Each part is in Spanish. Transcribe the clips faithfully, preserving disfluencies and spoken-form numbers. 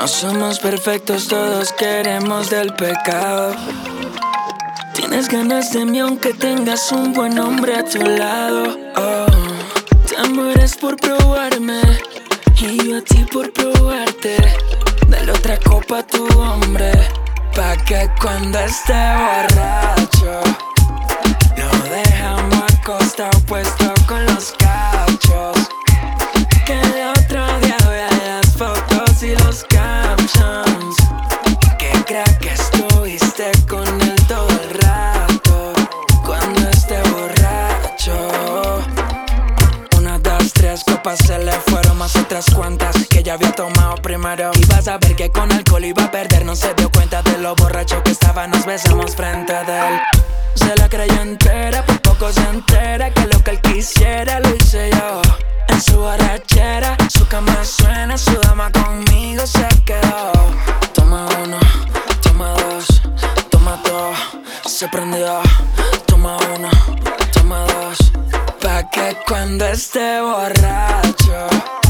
No somos perfectos, todos queremos del pecado. Tienes ganas de mí aunque tengas un buen hombre a tu lado. Oh, te mueres por probarme y yo a ti por probarte. Dale otra copa a tu hombre, pa' que cuando esté borracho lo dejamos acostado puesto con los cachos. Que el otro día vea las fotos y los captions. Que crea que estuviste con él todo el rato cuando esté borracho. Una, dos, tres copas se le fueron más otras cuantas que ya había tomado primero. Y vas a ver que con alcohol iba a perder. No se dio cuenta de lo borracho que estaba. Nos besamos frente a él. Se la creyó entera, por poco se entera que lo que él quisiera lo hice yo. En su borrachera, su cama suena, su dama conmigo se quedó. Toma uno, toma dos, toma dos, se prendió. Toma uno, toma dos, pa' que cuando esté borracho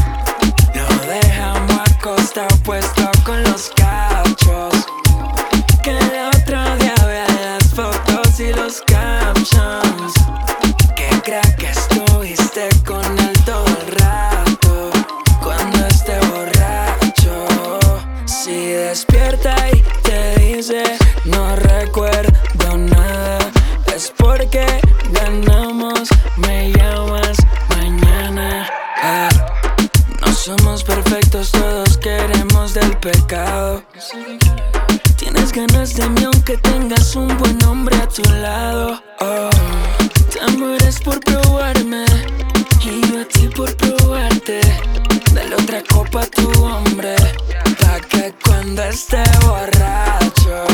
lo dejamos acostado puesto con los cachos. Que el otro día vea las fotos y los captions. Que crea que estuviste con él todo el rato cuando esté borracho. Si despierta y te dice no recuerdo nada, es porque ganamos, me llamas mañana. Ah, no somos perfectos, todos queremos del pecado. Tienes ganas de mí aunque tengas un buen hombre a tu lado. Oh, te mueres por probarme y yo a ti por probarte. Dale otra copa a tu hombre, pa' que cuando esté borracho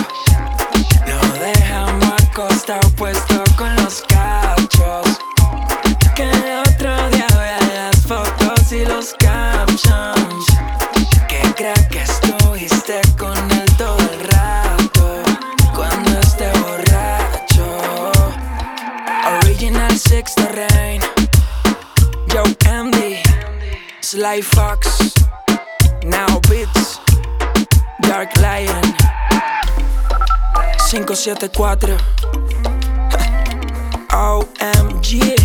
lo dejamos acostado puesto con los cachos. Que el otro día vea las fotos y los captions. Que crea que estuviste con él todo el rato cuando esté borracho. Original Six the Rain, Joe Andy, Sly Fox, Now Beats, Dark Lion, cinco siete cuatro O M G.